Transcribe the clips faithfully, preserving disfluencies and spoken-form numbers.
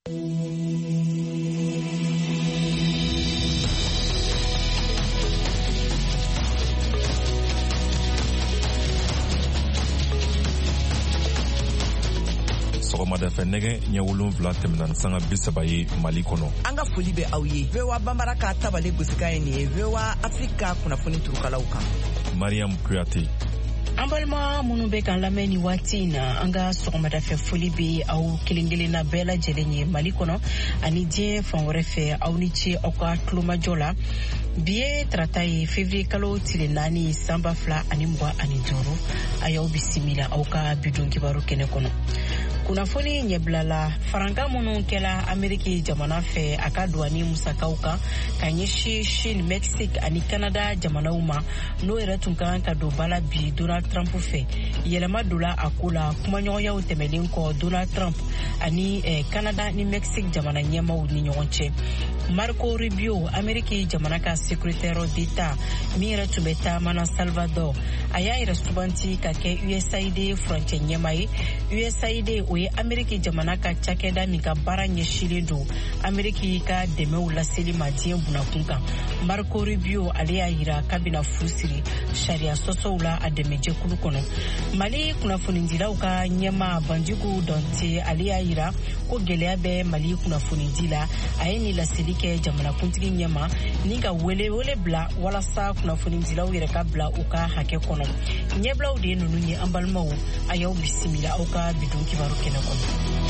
sɔgɔmada fɛ nɛgɛ ɲɛ wolonwula tɛmɛna sanga bi saba ye Mali kɔnɔ. An ka foli bɛ aw ye. V O A Banbara ka tabale gosika ye nin ye. V O A Afrika kunnafoni turukalaw kan. Mariam Kuyate. An balima minnu bɛ k'an lamɛn ni waati in na, an ka sɔgɔmada fɛ foli bɛ aw kelen kelenna bɛɛ lajɛlen ye Mali kɔnɔ ani diɲɛ fan wɛrɛ fɛ. Aw ni ce aw ka tulomajɔ la. Bi ye tarata ye février kalo tile naani san ba fila ani mugan ani duuru. A y'aw bisimila aw ka bidon kibaru kɛnɛ kɔnɔ. Kunnafoni ɲɛbilala faranka minnu kɛla Ameriki jamana fɛ a ka douane musakaw kan ka ɲɛsin Chine, Mexique ani Canada jamanaw ma n'o yɛrɛ tun kan ka don bala bi Donald Trump fɛ. Yɛlɛma dola a ko la kumaɲɔgɔnyaw tɛmɛlen kɔ Donald Trump ani eh, Canada ni Mexique jamana ɲɛmaw ni ɲɔgɔn cɛ. Marco Rubio, Ameriki jamana ka secrétaire d'État min yɛrɛ tun bɛ taama na Salvador, a y'a yɛrɛ subanti ka kɛ U S A I D furancɛ ɲɛma ye. U S A I D o ye Ameriki jamana ka cakɛda min ka baara ɲɛsilen don Ameriki ka dɛmɛw laseli ma diɲɛ bunakun kan. Marco Rubio ale y'a yira k'a bɛna fu siri sariya sɔsɔw la a dɛmɛjɛkulu kɔnɔ. Mali kunnafonidilaw ka ɲɛma Banjugu Dante ale y'a yira ko gɛlɛya bɛ Mali kunnafonidi la. A ye nin laseli kɛ jamanakuntigi ɲɛma ni ka wele wele bila walasa kunnafonidilaw yɛrɛ ka bila u ka hakɛ kɔnɔ. Ɲɛbilaw de ye ninnu ye an balimaw, a y'aw bisimila aw ka bidon kibaru kɛnɛ kɔnɔ.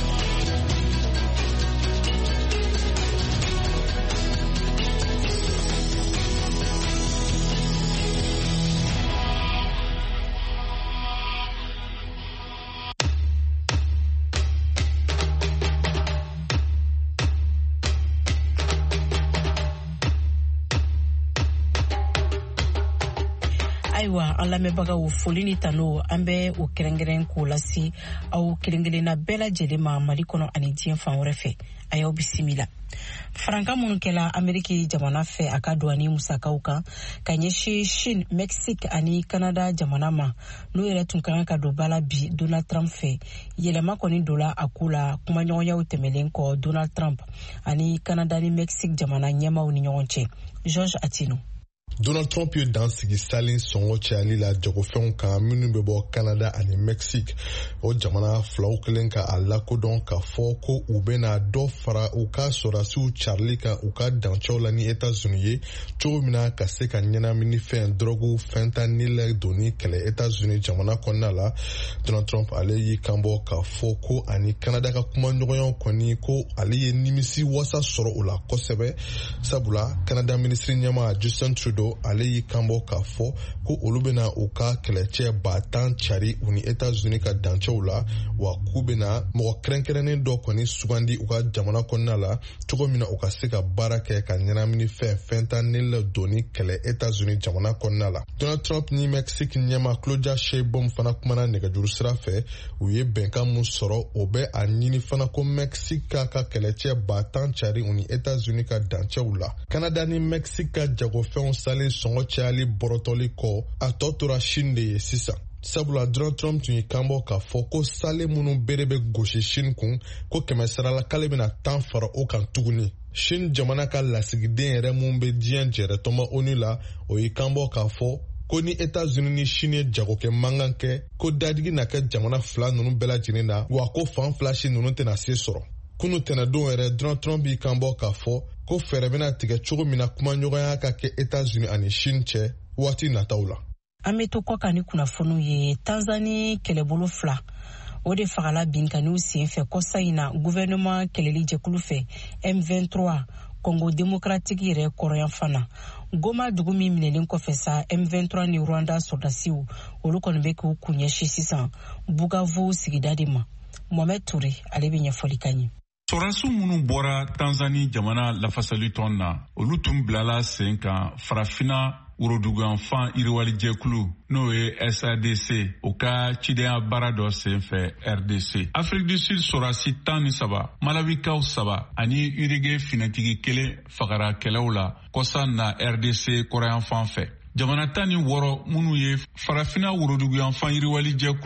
Ayiwa, an lamɛnbagaw foli ni tano an bɛ o kɛrɛnkɛrɛn k'o lase aw kelenkelenna bɛɛ lajɛlen ma Mali kɔnɔ ani diɲɛ fan wɛrɛ fɛ. A y'aw bisimila. Faranka minnu kɛla Ameriki jamana fɛ a ka douane musakaw kan ka ɲɛsin Chine, Mexique ani Canada jamana ma n'o yɛrɛ tun kan ka don bala bi Donald Trump fɛ. Yɛlɛma kɔni dola a ko la kumaɲɔgɔnyaw tɛmɛlen kɔ Donald Trump ani Canada ni Mexique jamana ɲɛmaw ni ɲɔgɔn cɛ. George Atino. Donald Trump ye dan sigi salen sɔngɔ cayali la jagofɛnw kan minnu bɛ bɔ Canada ani Mexique. O jamana filaw kelen ka a lakodɔn ka fɔ ko u bɛna dɔ fara u ka sɔrɔdasiw carili kan u ka dancɛw la ni États-Unis ye cogo min na ka se ka ɲɛnaminifɛn drogue fentanyl doni kɛlɛ États-Unis jamana kɔnɔna la. Donald Trump ale y'i kanbɔ ka fɔ ko ani Canada ka kumaɲɔgɔnyaw kɔni ko ale ye nimisi wasa sɔrɔ o la kosɛbɛ. Sabula Canada minisiri ɲɛma Justin Trudeau ale y'i kanbɔ k'a fɔ ko olu bɛna u ka kɛlɛcɛ ba tan cari u ni États-Unis ka dancɛw la wa k'u bɛna mɔgɔ kɛrɛnkɛrɛnnen dɔ kɔni sugandi u ka jamana kɔnɔna la cogo min na u ka se ka baara kɛ ka ɲɛnaminifɛn fentanyl doni kɛlɛ États-Unis jamana kɔnɔna la. Donald Trump ni Mexique ɲɛma Claudia Sheinbaum fana kumana nɛgɛjuru sira fɛ u ye bɛnkan mun sɔrɔ o bɛ a ɲini fana ko Mexique ka ka kɛlɛcɛ ba tan cari u ni États-Unis ka dancɛw la. Canada ni Mexique ka jagofɛnw salen sɔngɔ cayali bɔrɔtɔli kɔ a tɔ tora Chine de ye sisan. Sabula Donald Trump tun y'i kanbɔ k'a fɔ ko sale minnu bere bɛ gosi Chine kun ko kɛmɛ sarala k'ale bɛna tan fara o kan tuguni. Chine jamana ka lasigiden yɛrɛ mun bɛ diɲɛ jɛrɛtɔma ONU la o y'i kanbɔ k'a fɔ ko ni États-Unis ni Chine ye jagokɛ mankan kɛ ko dadigi na kɛ jamana fila ninnu bɛɛ lajɛlen na wa ko fan fila si ninnu tɛna se sɔrɔ. Kunu tɛnɛdon yɛrɛ Donald Trump y'i kanbɔ k'a fɔ ko fɛɛrɛ bɛna tigɛ cogo min na kumaɲɔgɔnya ka kɛ États-Unis ani Chine cɛ waati nataw la. An bɛ to kɔ kan ni kunnafoniw ye. Tanzanie kɛlɛbolo fila o de fagala binkaniw sen fɛ kɔsa in na gouvernement kɛlɛli jɛkulu fɛ M vingt-trois Congo démocratique yɛrɛ kɔrɔyan fana. Goma dugu min minɛlen kɔfɛ sa M vingt-trois ni Rwanda sɔrdasiw olu kɔni bɛ k'u kun ɲɛsin sisan Bukavu sigida de ma. Mohamed Touré ale bɛ ɲɛfɔli ka ɲɛ. Sɔrɔdasiw minnu bɔra Tanzanie jamana lafasali tɔn na olu tun bilala sen kan farafina woroduguyanfan yiriwalijɛkulu n'o ye S A D C o ka cidenya baara dɔ senfɛ R D C. Afrique du Sud sɔrɔdasi tan ni saba Malawikaw saba ani Uruguay finɛtigi kelen fagara kɛlɛw la kɔsa na R D C kɔrɔyanfan fɛ. Jamana tan ni wɔɔrɔ minnu ye farafina woroduguyanfan yiriwalijɛkulu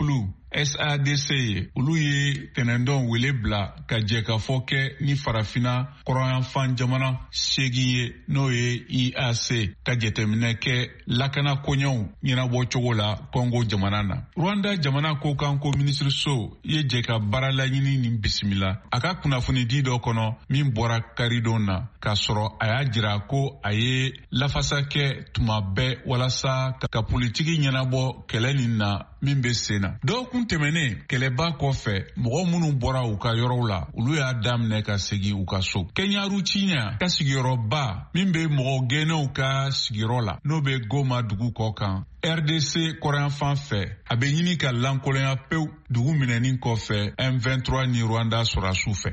S A D C ye olu ye tɛnɛndɔn wele bila ka jɛ ka fɔ kɛ ni farafina kɔrɔyanfan jamana seegin ye n'o ye I A C ka jɛtɛminɛ kɛ lakana koɲɛw ɲɛnabɔ cogo la Kongo jamana na. Rwanda jamana ko kan ko minisiriso ye jɛ ka baara laɲini nin bisimila a ka kunnafoni di dɔ kɔnɔ min bɔra karidon na k'a sɔrɔ a y'a jira ko a ye lafasa kɛ tuma bɛɛ walasa ka politiki ɲɛnabɔ kɛlɛ nin na min bɛ sen na. Dɔgɔkun tɛmɛnen kɛlɛba kɔfɛ mɔgɔ minnu bɔra u ka yɔrɔw la olu y'a daminɛ ka segin u ka so. Kɛɲaru Ciɲa ka sigiyɔrɔba min bɛ mɔgɔ gɛnɛw ka sigiyɔrɔ la n'o bɛ Goma dugu kɔ kan. R D C kɔrɔyanfan fɛ a bɛ ɲini ka lankolonya pewu dugu minɛnin kɔfɛ M vingt-trois ni Rwanda sɔrɔdasiw fɛ.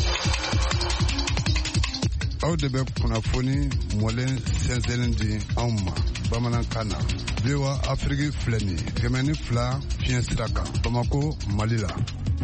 Aw de bɛ kunnafoni mɔlen sɛnsɛnlen di anw ma bamanankan na. V O A Afrique filɛ nin ye kɛmɛ ni fila fiɲɛ sira kan Bamako Mali la.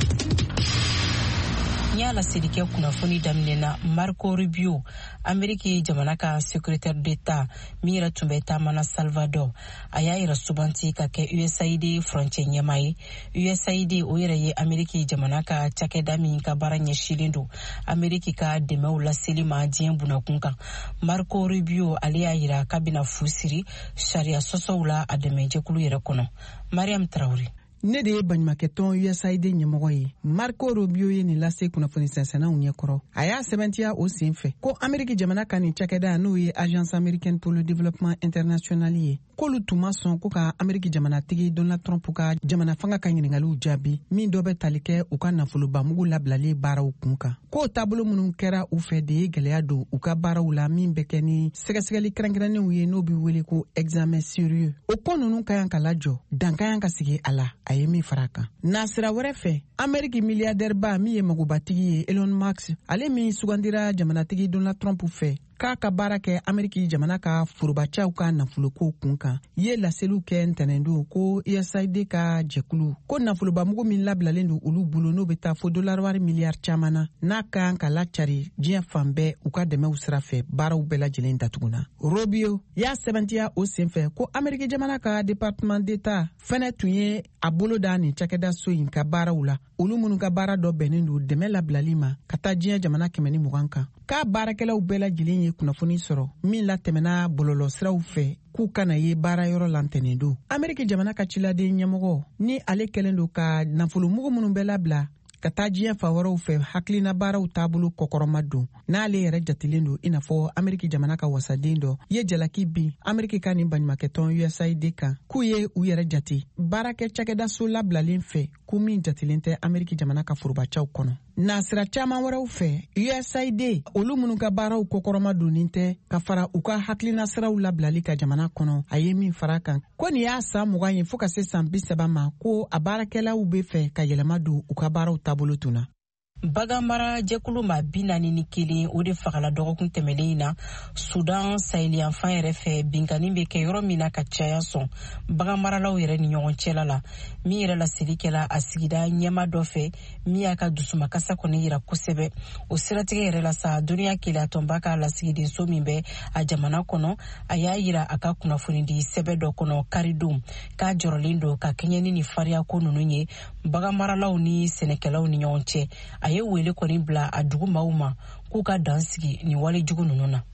N y'a laseli kɛ kunnafoni daminɛna Marco Rubio Ameriki jamana ka secrétaire d'État min yɛrɛ tun bɛ taamana Salvador a y'a yɛrɛ subanti ka kɛ U S A I D furancɛ ɲɛma ye. U S A I D o yɛrɛ ye Ameriki jamana ka cakɛda min ka baara ɲɛsilen don Ameriki ka dɛmɛw laseli ma diɲɛ bunakun kan. Marco Rubio ale y'a yira k'a bɛna fu siri sariya sɔsɔw la a dɛmɛjɛkulu yɛrɛ kɔnɔ. Mariam Traoré. Ne de ye baɲumankɛtɔn U S A I D ɲɛmɔgɔ ye. Marco Rubio ye nin lase kunnafoni sɛnsɛnnaw ɲɛkɔrɔ. A y'a sɛbɛntiya o sen fɛ ko Ameriki jamana ka nin cakɛda n'o ye Agence Américaine pour le Développement International ye k'olu tun ma sɔn ko ka Ameriki jamanatigi Donald Trump ka jamana fanga ka ɲininkaliw jaabi min dɔ bɛ tali kɛ u ka nafolobamugu labilali baaraw kun kan. K'o taabolo minnu kɛra u fɛ de ye gɛlɛya don u ka baaraw la min bɛ kɛ ni sɛgɛsɛgɛli kɛrɛnkɛrɛnnenw ye n'o bɛ wele ko examen sérieux. O ko ninnu ka yan ka lajɔ dan ka yan ka sigi a la. A ye min fara kan. Nasira wɛrɛ fɛ Ameriki miliyardɛrba min ye magobatigi ye Elon Musk ale min sugandira jamanatigi Donald Trump fɛ k'a ka baara kɛ Ameriki jamana ka forobacaw ka nafoloko kun kan ye laseliw kɛ ntɛnɛndon ko U S A I D ka jɛkulu ko nafolobamugu min labilalen don olu bolo n'o bɛ taa fo dolari wari miliyari caman na n'a ka kan ka lacari diɲɛ fan bɛɛ u ka dɛmɛw sira fɛ baaraw bɛɛ lajɛlen datuguna. Rubio y'a sɛbɛntiya o sen fɛ ko Ameriki jamana ka département d'État fɛnɛ tun ye a bolo da nin cakɛda so in ka baaraw la olu minnu ka baara dɔ bɛnnen don dɛmɛ labilali ma ka taa diɲɛ jamana kɛmɛ ni mugan kan. K'a baarakɛlaw bɛɛ lajɛlen ye kunnafoni sɔrɔ min latɛmɛna bɔlɔlɔ siraw fɛ k'u kana ye baarayɔrɔ la ntɛnɛn don. Ameriki jamana ka ciladen ɲɛmɔgɔ ni ale kɛlen don ka nafolomugu minnu bɛɛ labila ka taa diɲɛ fa wɛrɛw fɛ hakilina baaraw taabolo kɔkɔrɔma don n'ale yɛrɛ jatilen don i n'a fɔ Ameriki jamana ka wasaden dɔ ye jalaki bin Ameriki ka nin baɲumankɛtɔn U S A I D kan k'u ye u yɛrɛ jate baarakɛ cakɛda so labilalen fɛ k'u min jatilen tɛ Ameriki jamana ka forobacaw kɔnɔ. Nasira caman wɛrɛw fɛ U S A I D olu minnu ka baaraw kɔkɔrɔma donnen tɛ ka fara u ka hakilina siraw labilali ka jamana kɔnɔ a ye min fara kan ko nin y'a san mugan ye fɔɔ ka se san bi saba ma ko a baarakɛlaw bɛ fɛ ka yɛlɛma don u ka baaraw taabolo tun na. Baganmara jɛkulu ma bi naani ni kelen o de fagala dɔgɔkun tɛmɛlen in na Sudan saheliyanfan yɛrɛ fɛ binkani bɛ kɛ yɔrɔ min na ka caya sɔn baganmaralaw yɛrɛ ni ɲɔgɔn cɛla la min yɛrɛ laseli kɛla a sigida ɲɛma dɔ fɛ min y'a ka dusumakasa kɔni yira kosɛbɛ o siratigɛ yɛrɛ la sa dɔnniya keleyatonba ka lasigidenso min bɛ a jamana kɔnɔ a y'a yira a ka kunnafoni di sɛbɛ dɔ kɔnɔ karidon k'a jɔrɔlen don ka kɛɲɛni ni fariya ko ninnu ye baganmaralaw ni sɛnɛkɛlaw ni ɲɔgɔn cɛ. A ye wele kɔni bila a dugu maaw ma k'u ka dan sigi ni wale jugu ninnu na.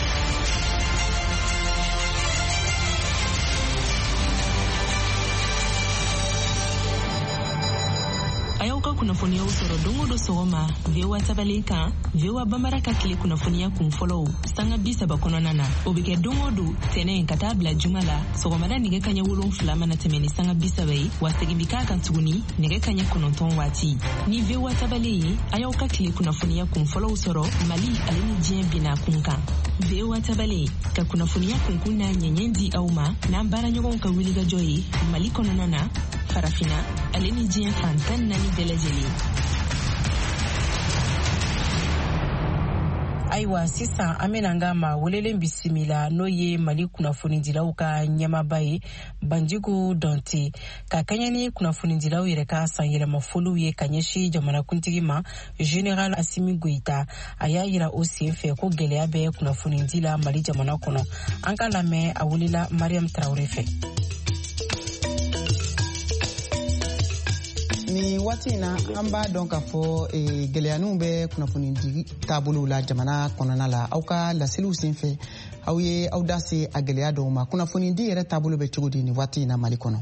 A y'aw ka kunnafoniyaw sɔrɔ don o don sɔgɔma V O A tabalen kan V O A Bambara ka tile kunnafoniya kun fɔlɔw sanga bi saba kɔnɔna na o bɛ kɛ don o don tɛnɛn ka taa bila juma la sɔgɔmada nɛgɛ kaɲɛ wolonfila mana tɛmɛ ni sanga bi saba ye wa segin bi k'a kan tuguni nɛgɛ kaɲɛ kɔnɔntɔn waati ni V O A tabalen ye a y'aw ka tile kunnafoniya kun fɔlɔw sɔrɔ Mali ale ni diɲɛ binna kun kan. V O A tabalen ka kunnafoniya kunkun n'a ɲɛɲɛ di aw ma n'an baaraɲɔgɔnw ka wulikajɔ ye Mali kɔnɔna na farafina ale ni diɲɛ fantan naani bɛɛ lajɛlen. Ayiwa sisan an bɛna an ka maa welelen bisimila n'o ye Mali kunnafonidilaw ka ɲɛmaba ye Banjugu Dɔnte ka kɛɲɛ ni kunnafonidilaw yɛrɛ ka sanyɛlɛma foliw ye ka ɲɛsin jamanakuntigi ma Général Assimi Goïta a y'a yira o sen fɛ ko gɛlɛya bɛ kunnafonidi la Mali jamana kɔnɔ. An ka lamɛn a wulila Mariam Traoré fɛ. ni waati na an b'a dɔn k'a fɔ gɛlɛyaninw bɛ kunnafoni di taabolow la jamana kɔnɔna la aw ka laseliw senfɛ aw ye aw da se a gɛlɛya dɔw ma kunnafoni di yɛrɛ taabolo bɛ cogo di ni waati na Mali kɔnɔ.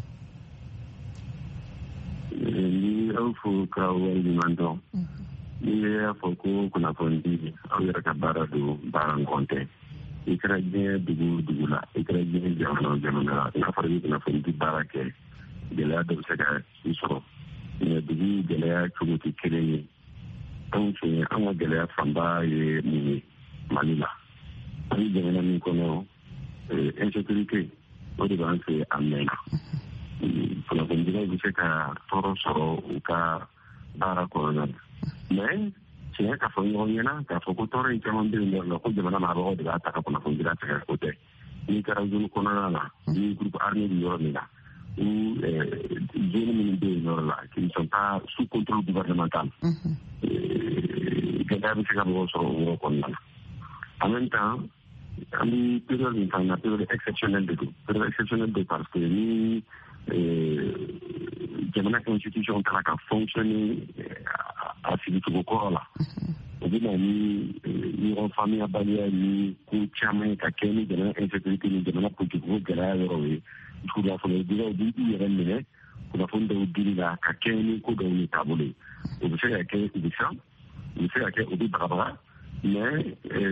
Ni aw fo ka waleɲuman dɔn ni y'a fɔ ko kunnafoni di aw yɛrɛ ka baara don baara ɲɔgɔn tɛ i kɛra diɲɛ dugu dugu la i kɛra diɲɛ jamana jamana la n'a fɔra i kunnafoni di baara kɛ gɛlɛya dɔ bɛ se ka i sɔrɔ mɛ dugu gɛlɛya cogo tɛ kelen ye anw fɛ an ka gɛlɛya fanba ye mun ye Mali la an ye jamana min kɔnɔ insécurité o de b'an fɛ a mɛnna kunnafonidilaw bɛ se ka tɔɔrɔ sɔrɔ u ka baara kɔnɔna na mɛ tiɲɛ ka fɔ ɲɔgɔn ɲɛna k'a fɔ ko tɔɔrɔ in caman bɛ yen nɔ ko jamana marabagaw de b'a ta ka kunnafonidila sɛgɛn o tɛ n'i kɛra zone kɔnɔna na ni groupe armé bɛ yɔrɔ min na ou zone minnu bɛ yen yɔrɔ la qui ne sont pas sous contrôle gouvernemental gɛlɛya bɛ se ka mɔgɔw sɔrɔ o yɔrɔ kɔnɔna na en même temps an bɛ période min fana na période exceptionnelle de don période exceptionnelle de parce que ni jamana institution taara ka fonctionner a sigicogo kɔrɔ la o bɛ na ni ɲɔgɔn faamuyabaliya ni ko caman ka kɛ ni jamana insécurité ni jamana politique ko gɛlɛya yɔrɔ ye kunnafonidilaw bɛ i yɛrɛ minɛ kunnafoni dɔw dili la ka kɛ ni ko dɔw ye taabolo ye o bɛ se ka kɛ u bɛ san u bɛ se ka kɛ u bɛ bagabaga mɛ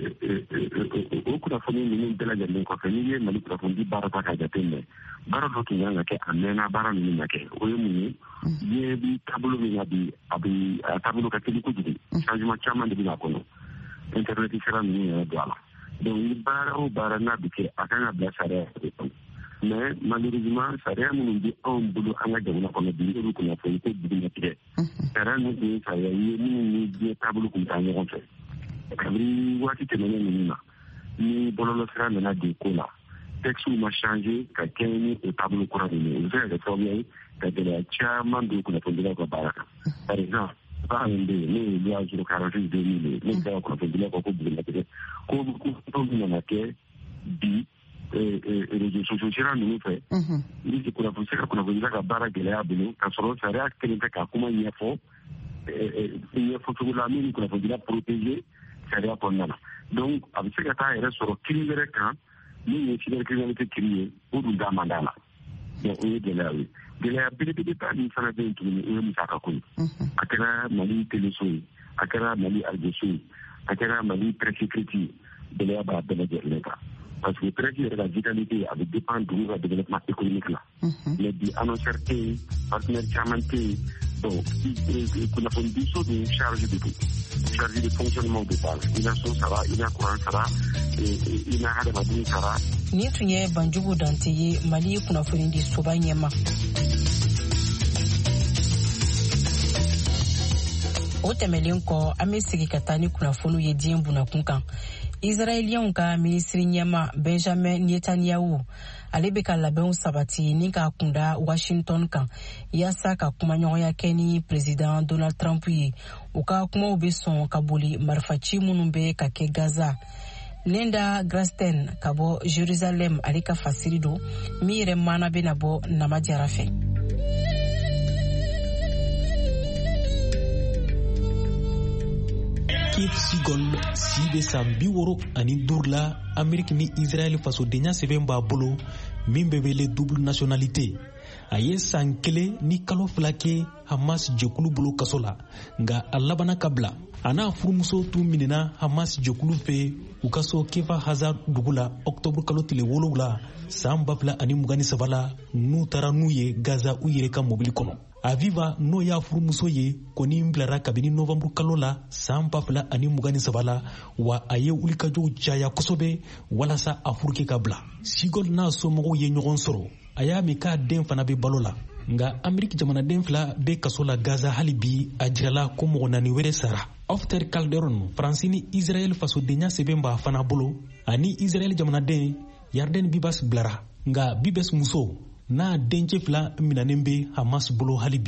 o kunnafoni ninnu bɛɛ lajɛlen kɔfɛ n'i ye Mali kunnafoni baara ta k'a jateminɛ baara dɔ tun kan ka kɛ a mɛnna baara ninnu na kɛ o ye mun ye diɲɛ bi taabolo min na bi a bɛ a taabolo ka teli kojugu changement caman de bɛ a kɔnɔ internet sira ninnu yɛrɛ don a la donc ni baara o baara n'a bɛ kɛ a kan ka bila sariya de kɔnɔ mais malheureusement sariya minnu bɛ anw bolo an ka jamana kɔnɔ bi n'olu kunnafoni ko dugumatigɛ sariya ninnu tun ye sariya ye minnu ni diɲɛ taabolo kun taa ɲɔgɔn fɛ kabini waati tɛmɛnen ninnu na ni bɔlɔlɔsira nana don ko la textes ma changé ka kɛ ni o taabolo kura ninnu ye o bɛ se ka kɛ sababu ye ka gɛlɛya caman don kunnafonidilaw ka baara kan par exemple baara min bɛ yen n'o ye loi zéro quarante-huit deux mille ye n'o kɛra kunnafonidilaw ka ko dugumatigɛ ko ko min nana kɛ bi réseaux sociaux sira ninnu fɛ ni kunnafoni se ka kunnafonidila ka baara gɛlɛya bolo ka sɔrɔ sariya kelen tɛ ka kuma ɲɛfɔ ɲɛfɔ cogo la min ni kunnafonidila protégé sariya kɔnɔna na donc a bɛ se ka taa yɛrɛ sɔrɔ kiiri wɛrɛ kan min ye cybercriminalité kiiri ye o dun da man d'a la donc o ye gɛlɛya ye gɛlɛya belebeleba min fana bɛ yen tuguni o ye musaka ko ye a kɛra Mali téléso ye a kɛra Mali arjoso ye a kɛra Mali presse écrite ye gɛlɛya b'a bɛɛ lajɛlen kan parce que presse yɛrɛ ka vitalité a bɛ dépend dugu ka développement économique la mais bi annonceur tɛ yen partenaire caman tɛ yen donc kunnafonidiso de charge de tout charge de fonctionnement de base i na so sara i na courant sara i na hadamaden sara. Nin tun ye Banjugu Dante ye Mali kunnafonidi soba ɲɛma. O tɛmɛlen kɔ an bɛ sigi ka taa ni kunnafoniw ye diɲɛ bunakun kan. Israeliens ka ministri ɲɛma Benjamin Netanyahu ale bɛ ka labɛnw sabati ni ka kunda Washington kan yaasa ka kumaɲɔgɔnya kɛ ni président Donald Trump ye u ka kumaw bɛ sɔn ka boli marifaci minnu bɛ ka kɛ Gaza. Linda Grasten ka bɔ Jerusalem ale ka fasiri don min yɛrɛ mana bɛ na bɔ Nama Jara fɛ. Keith Sigol si bɛ san bi wɔɔrɔ ani duuru la Amérique ni Israël fasodenya sɛbɛn b'a bolo min bɛ wele double nationalité. A ye san kelen ni kalo fila kɛ Hamas jɛkulu bolo kaso la nka a labanna ka bila. A n'a furumuso tun minɛna Hamas jɛkulu fɛ u ka so Kefa Hazard dugu la octobre kalo tile wolonwula san ba fila ani mugan ni saba la n'u taara n'u ye Gaza u yɛrɛ ka mobili kɔnɔ. Aviva n'o y'a furumuso ye kɔni bilara kabini novembre kalo la san ba fila ani mugan ni saba la wa a ye wulikajɔw caya kosɛbɛ walasa a furuke ka bila. Sigol n'a somɔgɔw ye ɲɔgɔn sɔrɔ a y'a min k'a den fana bɛ balo la nka Amérique jamanaden fila bɛ kaso la Gaza hali bi a jirala ko mɔgɔ naani wɛrɛ sara. Hafter Calderon Faransi ni Israël fasodenya sɛbɛn b'a fana bolo ani Israël jamanaden Yarden Bibas bilara nka Bibas muso n'a dencɛ fila minɛnen bɛ Hamas bolo hali bi.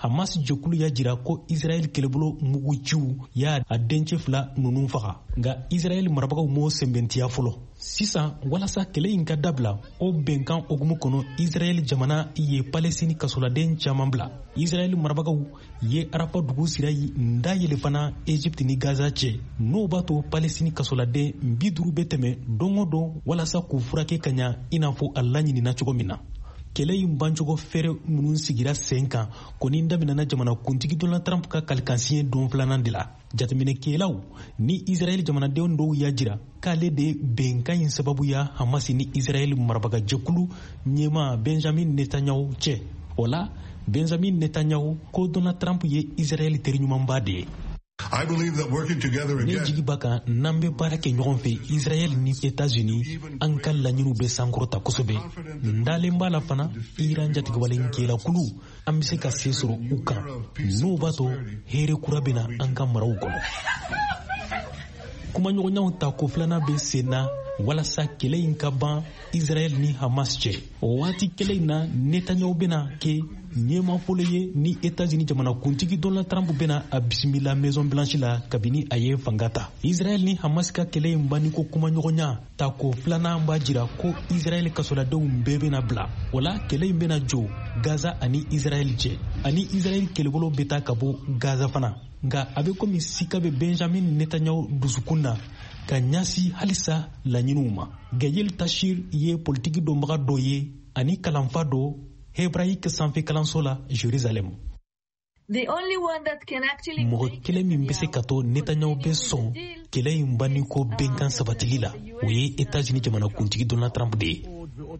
Hamas jɛkulu y'a jira ko Israel kɛlɛbolo muguciw y'a a dencɛ fila ninnu faga nka Israel marabagaw m'o sɛnbɛntiya fɔlɔ. Sisan walasa kɛlɛ in ka dabila o bɛnkan hokumu kɔnɔ Israel jamana ye Palestine kasoladen caman bila. Israel marabagaw ye Arapa dugu sira nda yɛlɛfana Egypte ni Gaza cɛ n'o b'a to Palestine kasoladen bi duuru bɛ tɛmɛ don o don walasa k'u furakɛ ka ɲa i n'a fɔ a laɲinina cogo min na. Kɛlɛ in bancogo fɛrɛ minnu sigira sen kan kɔni daminɛna jamana kuntigi Donald Trump ka kalikansiɲɛ don filanan de la. Jateminɛkɛlaw ni Israel jamanadenw dɔw y'a jira k'ale de bɛnkan in sababuya Hamas ni Israel marabagajɛkulu ɲɛma Benjamin Netanyahu cɛ. O la Benjamin Netanyahu ko Donald Trump ye Israel teriɲumanba de ye. I believe that working together again. Ne jigi b'a kan n'an bɛ baara kɛ ɲɔgɔn fɛ Israel ni États-Unis an ka laɲiniw bɛ sankɔrɔta kosɛbɛ. Nin dalen b'a la fana Iran jatigɛwalenkɛlakulu an bɛ se ka se sɔrɔ u kan n'o b'a to hɛrɛ kura bɛ na an ka maraw kɔnɔ. Kumaɲɔgɔnyaw ta ko filanan bɛ sen na walasa kɛlɛ in ka ban Israel ni Hamas cɛ. O waati kɛlɛ in na Netanyahu bɛna kɛ ɲɛmafɔlɔ ye ni États-Unis jamana kuntigi Donald Trump bɛna a bisimila Maison Blanche la kabini a ye fanga ta. Israel ni Hamas ka kɛlɛ in banni ko kumaɲɔgɔnya ta ko filanan b'a jira ko Israel kasoladenw bɛɛ bɛna bila. O la kɛlɛ in bɛna jɔ Gaza ani Israel cɛ ani Israel kɛlɛbolo bɛ taa ka bɔ Gaza fana. Nka a bɛ komi sika bɛ Benjamin Netanyahu dusukun na ka ɲasi halisa laɲiniw ma. Gayel Tashir ye politiki dɔnbaga dɔ ye ani kalanfa dɔ Hebraïque sanfɛ kalanso la Jérusalem. Mɔgɔ kelen min bɛ se ka to Netanyahu bɛ sɔn kɛlɛ in banni ko bɛnkan sabatili la o ye États-Unis jamana kuntigi Donald Trump de ye.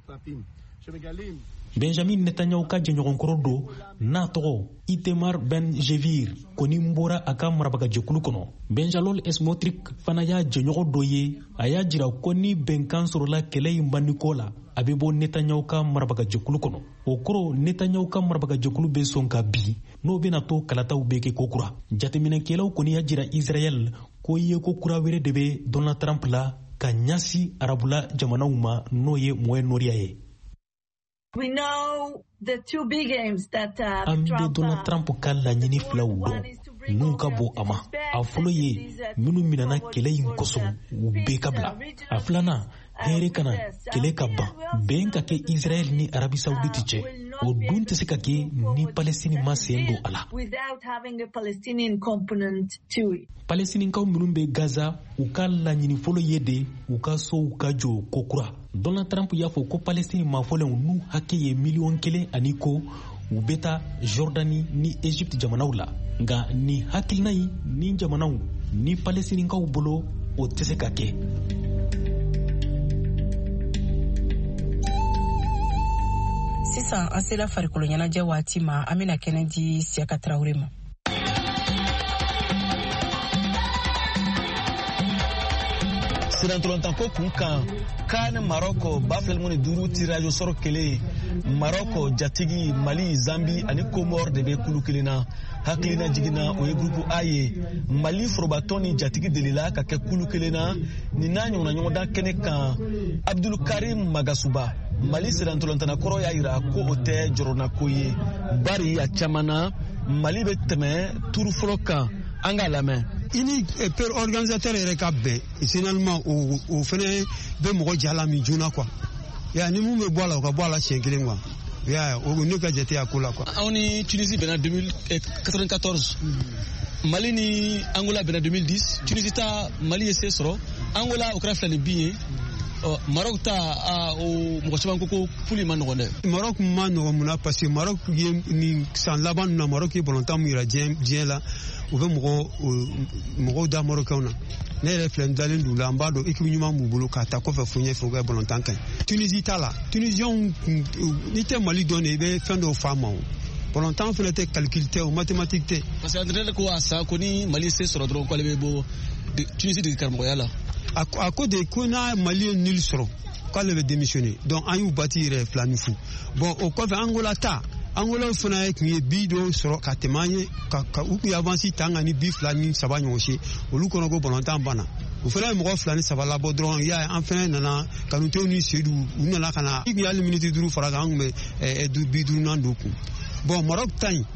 Benjamin Netanyahu ka jɛɲɔgɔnkɔrɔ do n'a tɔgɔ Itamar Ben-Gvir kɔni bɔra a ka marabagajɛkulu kɔnɔ. Benjalol Smotrich fana y'a jɛɲɔgɔn dɔ ye a y'a jira ko ni bɛnkan sɔrɔla kɛlɛ in banniko la a bɛ bɔ Netanyahu ka marabagajɛkulu kɔnɔ. O kɔrɔ Netanyahu ka marabagajɛkulu bɛ sɔn ka bin n'o bɛna to kalataw bɛ kɛ ko kura. Jateminɛkɛlaw kɔni y'a jira Israel ko ye ko kura wɛrɛ de bɛ Donald Trump la ka ɲasi arabula jamanaw ma n'o ye Moyen-Orient ye. An bɛ Donald Trump ka laɲini filaw dɔn n'u ka bɔ a ma. A fɔlɔ ye minnu minɛna kɛlɛ in kosɔn u bɛɛ ka bila. A filanan hɛrɛ kana kɛlɛ ka ban bɛn ka kɛ Israel ni Arabi Saoudite cɛ. O dun tɛ se ka kɛ ni Palestine ma sen don a la. Palestinikaw minnu bɛ Gaza u ka laɲini fɔlɔ ye de u ka sow ka jɔ ko kura. Donald Trump y'a fɔ ko Palestine mafɔlenw n'u hakɛ ye miliyɔn kelen ani ko u bɛ taa Jordani ni Egypte jamanaw la. Nka ni hakilina yi ni jamanaw ni Palestinikaw bolo o tɛ se ka kɛ. Sisan an sera farikolo ɲɛnajɛ waati ma an bɛna kɛnɛ di Siyaka Tarawele ma. Sirantolantan ko kun kan kan Maroko bafilmu ni duuru tirage sɔrɔ kelen Maroko jatigi Mali Zambi ani Comore de bɛ kulu kelen na hakilina jiginna o ye groupe A ye Mali forobatɔ ni jatigi delila ka kɛ kulu kelen na ni n'a ɲɔgɔnna ɲɔgɔndan kɛnɛ kan Abdul Karim Magasuba Mali sirantolantana kɔrɔ y'a jira ko o tɛ jɔrɔna ko ye bari a caman na Mali bɛ tɛmɛ turu fɔlɔ kan an k'a lamɛn. I ni père organisateur yɛrɛ ka bɛn finalement o o fɛnɛ bɛ mɔgɔ jala min joona quoi ya ni mun bɛ bɔ a la o ka bɔ a la siɲɛ kelen quoi ya o ne ka jate a ko la quoi. Anw ni Tunisie bɛnna deux mille quatre-vingt-quatorze Mali ni Angola bɛnna deux mille dix Tunisie ta Mali ye se sɔrɔ Angola o kɛra filɛ ni bin ye Maroc ta o mɔgɔ caman ko ko puli ma nɔgɔn dɛ. Maroc ma nɔgɔn mun na parce que Maroc ye ni san laban ninnu na Maroc ye bɔlɔntan min yira diɲɛ diɲɛ la u bɛ mɔgɔ mɔgɔw da Marocains na ne yɛrɛ filɛ n dalen d'u la n b'a dɔn équipe ɲuman b'u bolo k'a ta kɔfɛ fo ɲɛfɛ u ka bɔlɔntan ka ɲi. Tunisie ta la Tunisiens n'i tɛ Mali dɔn de i bɛ fɛn dɔw faamu o bɔlɔntan fɛnɛ tɛ calcul tɛ o mathématique tɛ. Parce que entraîneur ko a sa ko ni Mali se sɔrɔ dɔrɔn ko ale bɛ bɔ Tunisie de karamɔgɔya la. A ko de ko n'a Mali ye nul sɔrɔ k'ale bɛ démissionner donc an y'u bati yɛrɛ fila ni fu bon o kɔfɛ Angola ta Angola fana ye tun ye bi dɔw sɔrɔ ka tɛmɛ an ye ka ka u kun ye avance ta nka ni bi fila ni saba ɲɔgɔn se olu kɔnɔ ko bɔlɔntan banna o fana ye mɔgɔ fila ni saba labɔ dɔrɔn y'a ye an fana nana kanutew ni sedu u nana ka na i kun ye hali miniti duuru fara kan an kun bɛ bi duurunan don kun bon Maroc ta in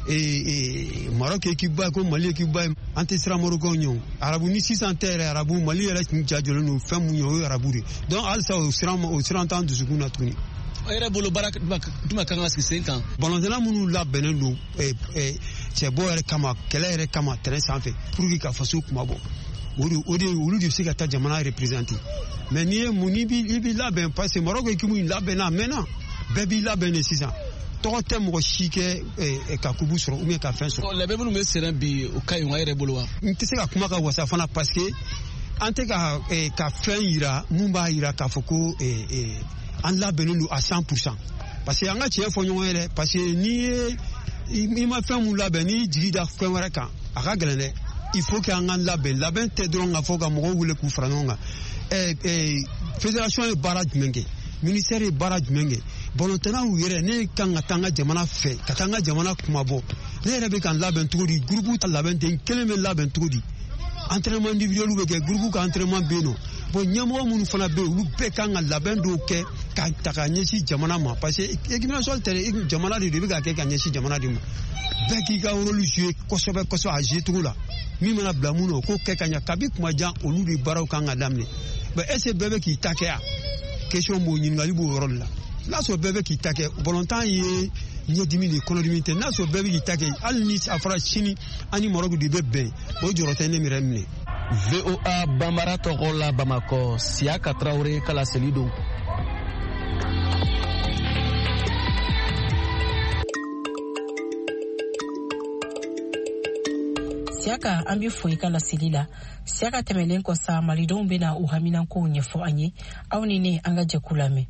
e Maroc équipe ba ko Mali équipe ba ante sira Morocco ñew arabu ni six cents terre arabu Mali yara ci jajolo no fam ñew arabu de donc alsa au sira au sira temps de sukuna tuni era bolo barak duma kan aski cinq ans bolondela munu la benendo e e c'est bo era kama kala era kama terrain sans fait pour que ka faso kuma bo odi odi olu de sika ta jamana représenter mais ni muni bi bi la ben parce Maroc équipe mu la ben na maintenant bebi la ben six ans to te mo shike e ka kubu soro ou bien ka fin soro la be mu me sera bi o kai wa era bolo wa nti se ka kuma ka wasa fana parce que ante ka e ka fin ira mumba ira ka foko e e an la benulu à cent pour cent parce que anga tie fo nyore parce que ni i ma fin mu la ben ni jida ko wara kan aka galene il faut que anga la ben la ben te dron nga fo ka mo wule ku franonga e e fédération e barrage menge ministère e barrage menge bolotana u yere ne kan tanga jamana fe katanga jamana kuma bo ne rebe kan la ben tugudi groupe ta la ben ten keleme la ben tugudi entraînement individuel ou be groupe ka entraînement beno bo nyamo munu fana be lu be kan la ben do ke ka takanyesi jamana ma parce que équipe nationale tere jamana de be ka ke kanyesi jamana de ma be ki ka rôle jouer kosobe koso a jouer tout là mi mana blamuno ko ke kanya kabi kuma jan olu de baraw kan adamne be ese bebe ki takea question mo nyingali bo rôle là là so bebe ki take volontaire ye nye dimi de kolodimite na so bebe ki take al ni afra chini ani morogu di bebe bo jorote ne miremne V O A Bambara Togola Bamako Siaka Traoré Kala Selido. Siaka an bɛ foli ka laseli la. Siaka tɛmɛlen kɔ sa malidenw bɛna u haminankow ɲɛfɔ an ye. Aw ni ne an ka jɛku lamɛn.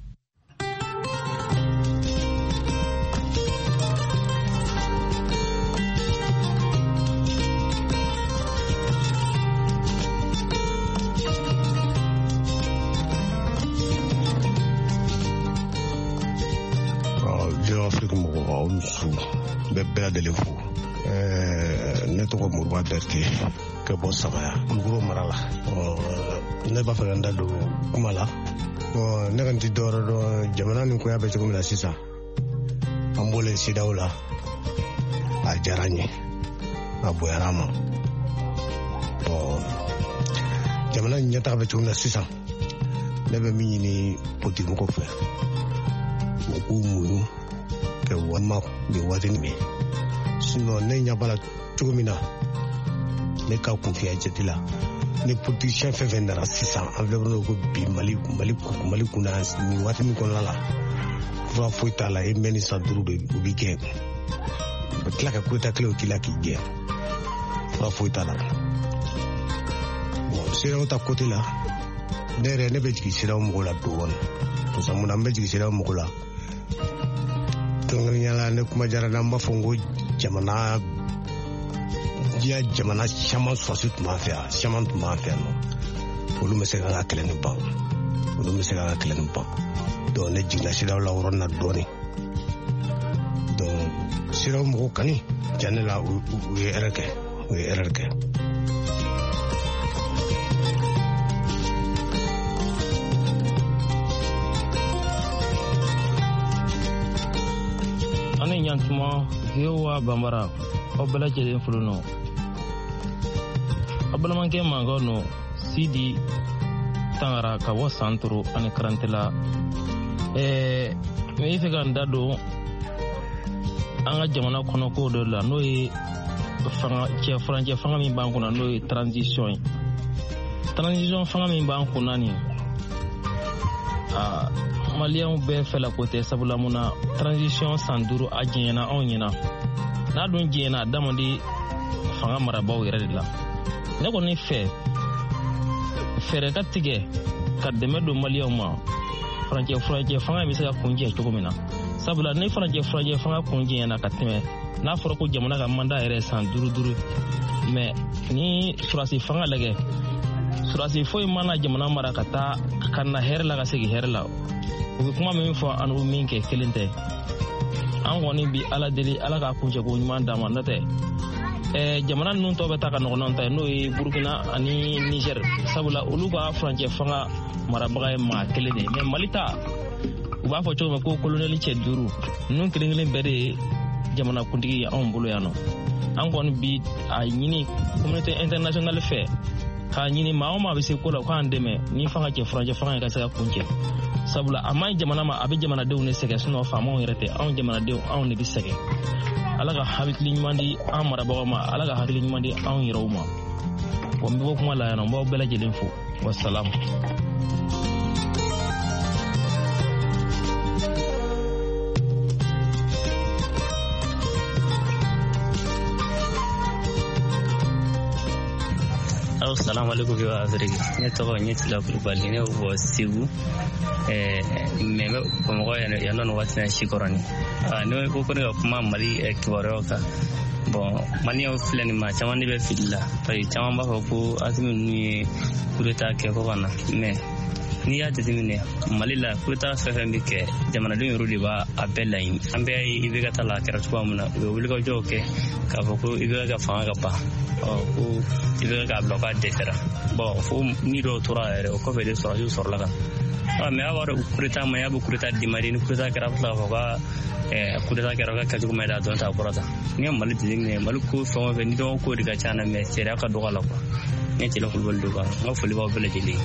Afrique mɔgɔ aw ni su bɛɛ bɛɛ lajɛlen fo ne tɔgɔ Moriba Berete ka bɔ Samaya Kulukoro mara la ne b'a fɛ ka n da don kuma la ne kan ti dɔwɛrɛ dɔn jamana nin koya bɛ cogo min na sisan an bɔlen C E D E A O la a diyara n ye a bonyara n ma jamana nin ɲɛtaga bɛ cogo min na sisan ne bɛ min ɲini politique mɔgɔw fɛ u k'u muɲu kɛ walima nin waati nin sinon ne ɲɛ b'a la cogo min na ne ka kunfiya jate la ni politicien fɛn fɛn nana sisan an filɛ ko bi mali mali mali kunna nin waati min kɔnɔna la fura foyi t'a la e mɛn ni san duuru de u b'i gɛn u bɛ tila ka coup d'état kelen k'i la k'i gɛn fura foyi t'a la bon C E D E A O ta côté la ne yɛrɛ ne bɛ jigin C E D E A O mɔgɔw la dɔɔni parce que mun na n bɛ jigin C E D E A O mɔgɔw la kɛrɛnkɛrɛnnenya ne kuma diyara n b'a fɔ n ko jamana diɲɛ jamana caman sɔrɔsi tun b'an fɛ yan caman tun b'an fɛ yan nɔ olu bɛ se ka an ka kɛlɛ nin ban olu bɛ se ka an ka kɛlɛ nin ban donc ne jiginna C E D E A O la o yɔrɔnin na dɔɔnin donc C E D E A O mɔgɔw kɔni ja ne la u ye erreur kɛ u ye erreur kɛ. Ani ɲantuma V O A Bambara aw bɛɛ lajɛlen folo nɔ a balimakɛ mankan nɔ Sidi Tangara ka bɔ Santoro ani Karante la ɛɛ n bɛ fɛ ka n da don an ka jamana kɔnɔ kow dɔ la n'o ye fanga cɛ furancɛ fanga min b'an kunna n'o ye transition ye transition fanga min b'an kunna nin aa maliyɛnw bɛɛ fɛla ko tɛ sabula mun na transition san duuru a jɛɲɛna anw ɲɛna n'a dun jɛɲɛna a damandi fanga marabaw yɛrɛ de la ne kɔni fɛ fɛɛrɛ ka tigɛ ka dɛmɛ don maliyɛnw ma furancɛ furancɛ fanga bɛ se ka kun jɛ cogo min na sabula ni furancɛ furancɛ fanga kun jɛɲɛna ka tɛmɛ n'a fɔra ko jamana ka manda yɛrɛ san duuru duuru mais ni surasi fanga lajɛ surasi foyi mana jamana mara ka taa ka na hɛrɛ la ka segin hɛrɛ la u bɛ kuma min fɔ an bɛ min kɛ kelen tɛ an kɔni bi ala deli ala k'a kuncɛ ko ɲuman d'a ma n'o tɛ ɛɛ jamana ninnu tɔw bɛ taa ka ɲɔgɔnna ta ye n'o ye burukina ani niger sabula olu ka furancɛ fanga marabaga ye maa kelen de mais mali ta u b'a fɔ cogo min ko kolonɛli cɛ duuru ninnu kelen kelen bɛɛ de ye jamana kuntigi anw bolo yan nɔ an kɔni bi a ɲini communauté internationale fɛ k'a ɲini maa o maa bɛ se ko la k'an dɛmɛ ni fanga cɛ furancɛ fanga ye ka se ka kun cɛ sabula a man ɲi jamana ma a bɛ jamanadenw de sɛgɛn sinɔn faamaw yɛrɛ tɛ anw jamanadenw anw de bɛ sɛgɛn ala ka hakili ɲuman di an marabagaw ma ala ka hakili ɲuman di anw yɛrɛw ma wa n bɛ bɔ kuma la yan nɔ n b'aw bɛɛ lajɛlen fo wasalamu. Assalamu alaikum wa Afrique. Ne tɔgɔ n ye Tila Kulubali ne bɔ Segu mais n bɛ Bamakɔ yan nɔ waati na Sikɔrɔni. Ne ko ko ne ka kuma Mali kibaruyaw kan bon maliyɛnw filɛ nin maa caman de bɛ fili la parce que caman b'a fɔ ko Asimi ninnu ye coup d'état kɛ ko ka na mais n'i y'a jateminɛ Mali la coup d'état fɛn fɛn bɛ kɛ jamanadenw yɛrɛ de b'a a bɛɛ laɲini an bɛɛ ye I B K ta la a kɛra cogoya min na u bɛ wulikajɔw kɛ k'a fɔ ko I B K ka fanga ka ban ko I B K k'a bila k'a dɛsɛra bon fo ni dɔw tora yɛrɛ o kɔfɛ de sɔrɔsiw sɔrɔla kan mais a b'a dɔn coup d'état ma y'a bɛ coup d'état démarrer ni coup d'état kɛra a bɛ tila k'a fɔ ka coup d'état kɛra ka kɛcogo ma ye a dɔn ta bɔra tan n'i ye Mali jateminɛ Mali ko fɛn o fɛn ni dɔgɔ ko de ka ca na mais sariya ka dɔgɔ a la quoi n ye Tila Kulubali don quoi n ka foli b'aw bɛɛ lajɛlen.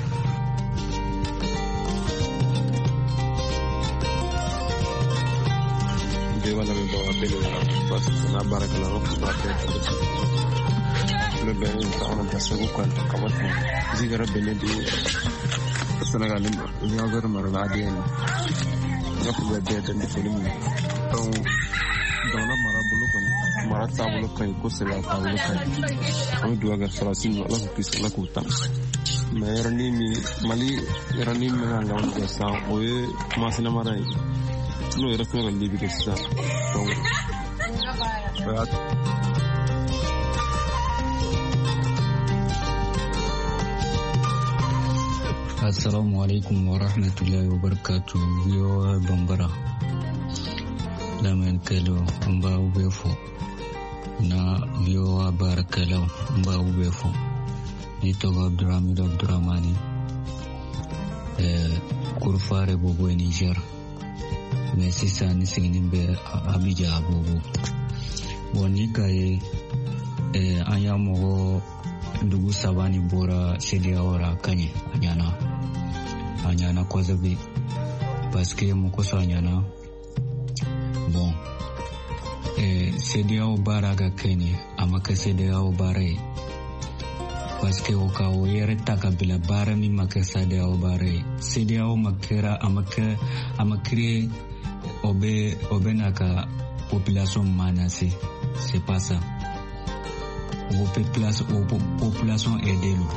wala mi bawa bele pas na barakala ko ba te le ben ta on ta so ko ta ka wat zigara bele di Senegal ni agar marala di en ya ko be te ni film donc dona mara bulu ko mara ta bulu kai ko se la ta bulu kai on do agar farasin la ko pis la ko ta mais rani mi Mali rani mi nga on sa o e masina mara no era fue el libro que está Assalamu alaikum wa rahmatullahi wa barakatuh. Yo Bambara Lamen Kelo Mba Ubefo na yo Barakalo Mba Ubefo Nitoga Abdurhamid Abdurrahmani eh Kurfare Bobo Niger mais sisan ni siginin bɛ Abidjan Abobo bon ni ka ye an y'a mɔgɔ dugu saba ni bɔra C D A O ra ka ɲɛ a ɲana a ɲana kosɛbɛ parce que mun kosɔn a ɲana bon C D A O baara ka kɛ ni a ma kɛ C D A O baara ye parce que o ka o yɛrɛ ta ka bila baara min ma kɛ C D A O baara ye C D A O ma kɛra a ma kɛ a ma créer Obe obena ka population manase c'est pas ça o population o population aider lo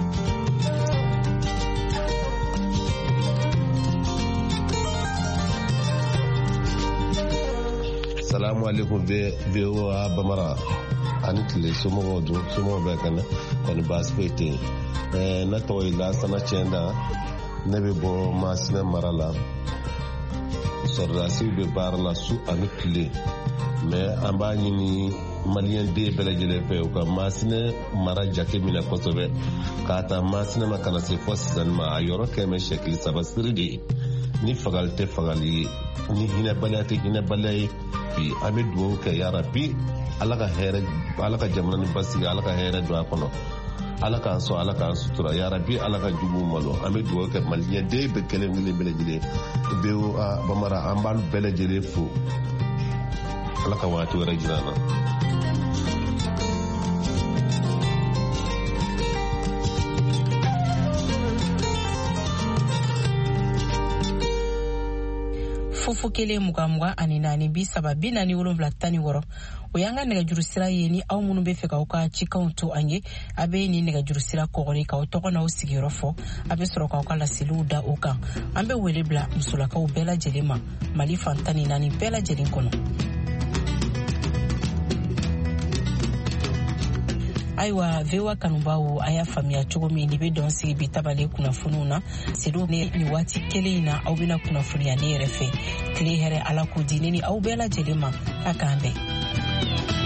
Assalamu alaikum be be wa Bamara anitile sumo do sumo be kana kon baspete eh na to ila sana chenda nebe bo masina marala sordasi be bar la su avec clé mais en bas ni malien de belajele pe ko masine mara jake mina kosobe kata masine makana se fosan ma ayoro keme shekli sabasiridi ni fagalte fagali ni hina balati hina balai bi amedu ke ya rabbi alaka here alaka jamna ni basi alaka here do akono alaka so alaka sutura ya rabbi alaka jubu malo amedu ke malien de be kele ngile belajele be Bamara ambal belajele fu alaka watu rajana Fufu kele mugamwa ani nani bi saba bi nani wolonvla tani woro o yanga nega jurusira ye ni aw munu be fe ka uka chikauntu anye abe ni nega jurusira kogori ka otoko na usigiro fo abe soro ka uka la siluda uka ambe welebla msulaka ubela jelema mali fantani nani bela jelin kono aiwa vewa kanumbawu aya famia chogo mi ni be don sigi bitabale kuna fununa sido ne ni wati kele ina au bina kuna funia ne refe kle here ala ku dinini au bela jelema akambe